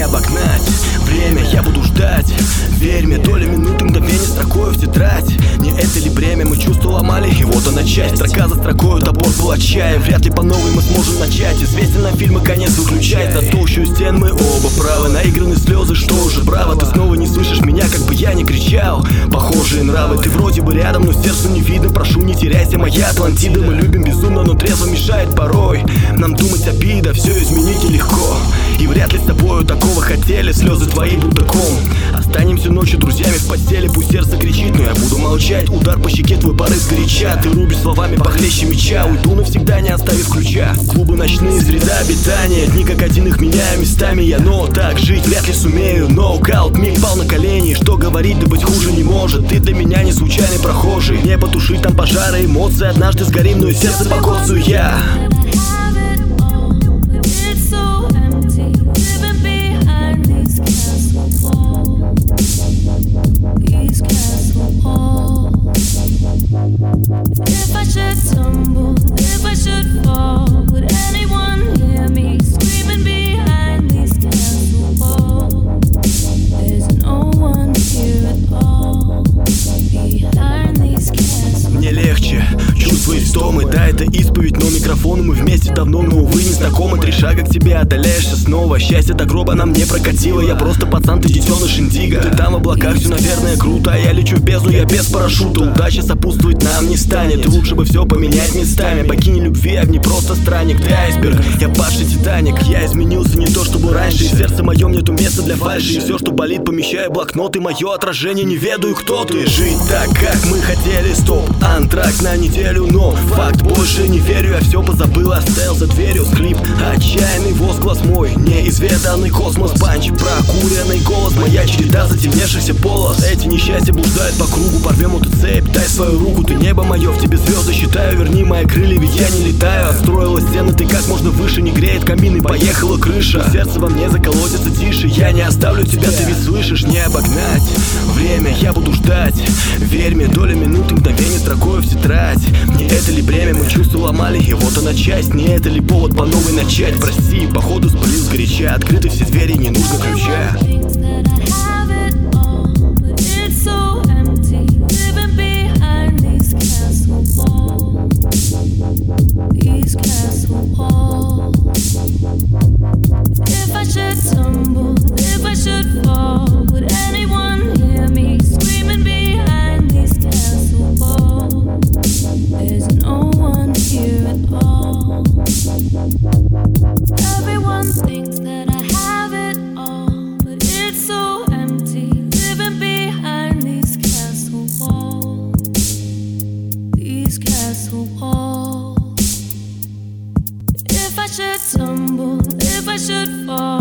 обогнать. Время я буду ждать, верь мне, доля минуты, мгновение строкою в тетрадь. Не это ли бремя, мы чувства ломали, и вот она часть. Строка за строкою, топор был отчаян. Вряд ли по новой мы сможем начать. Известен нам фильм и конец выключает. За толщу стен мы оба правы. Наиграны слезы, что уже браво. Ты снова не слышишь меня, как бы я ни кричал. Похожие нравы, ты вроде бы рядом, но сердцу не видно. Прошу, не теряйся, моя Атлантида. Мы любим безумно, но трезво мешает порой нам думать обида, все изменить нелегко. И вряд ли с тобою такого хотели. Слезы твои будто ком. Останемся ночью друзьями в постели. Пусть сердце кричит, но я буду молчать. Удар по щеке, твой порыв горяча. Ты рубишь словами похлеще меча. Уйду навсегда, не оставив ключа. Клубы ночные, среда обитания. Дни как один, их меняю местами я. Но так жить вряд ли сумею. Ноукаут, миг пал на колени. Что говорить, да быть хуже не может. Ты для меня не случайный прохожий. Не потушить там пожары, эмоции. Однажды сгорим, но и сердце покоцаю я. If I should tumble, if I should fall, would anyone hear me screaming behind these castle walls? There's no one here at all behind these castle walls. Мне легче чувствовать стомы. Да, это исповедь, но микрофону мы вместе давно, но увы не знакомы. 3 шага к тебе, отдаляешься снова. Счастье до гроба нам не прокатило. Я просто пацан, ты детеныш индиго. Ты там в облаках, все, наверное, круто. А я лечу в бездну, я без парашюта. Удача сопутствовать нам не станет. И лучше бы все поменять местами. Богиня любви, а не просто странник. Ты айсберг, я падший Титаник. Я изменился не то, чтобы раньше. И в сердце моем нету места для фальши. И все, что болит, помещаю в блокноты. Мое отражение, не ведаю, кто ты. Жить так, как мы хотели, стоп. Антракт на неделю, но факт, больше не верю. Я все позабыл, оставил за дверью скрип. Отчаянный возглас мой, неизведанный космос. Панч, прокуренный голос. Моя череда затемневшихся полос. Эти несчастья блуждают по кругу. Порвем эту цепь, дай свою руку. Ты небо мое, в тебе звезды считаю. Верни мои крылья, ведь я не летаю. Отстроила стены, ты как можно выше. Не греет камин и поехала крыша. Сердце во мне заколотится тише. Я не оставлю тебя, ты ведь слышишь. Не обогнать время, я буду ждать. Верь мне, доля минуты, мгновение строкою в тетрадь. Не это ли бремя, мы чувства ломали, и вот она часть. Не это ли повод по новой начать? Прости, походу спалил сгоряча. Открыты все двери, не нужно ключа. If I should tumble, if I should fall, would anyone hear me screaming behind these castle walls? There's no one here at all. Everyone thinks that I have it all, but it's so empty, living behind these castle walls. These castle walls. If I should tumble, if I should fall,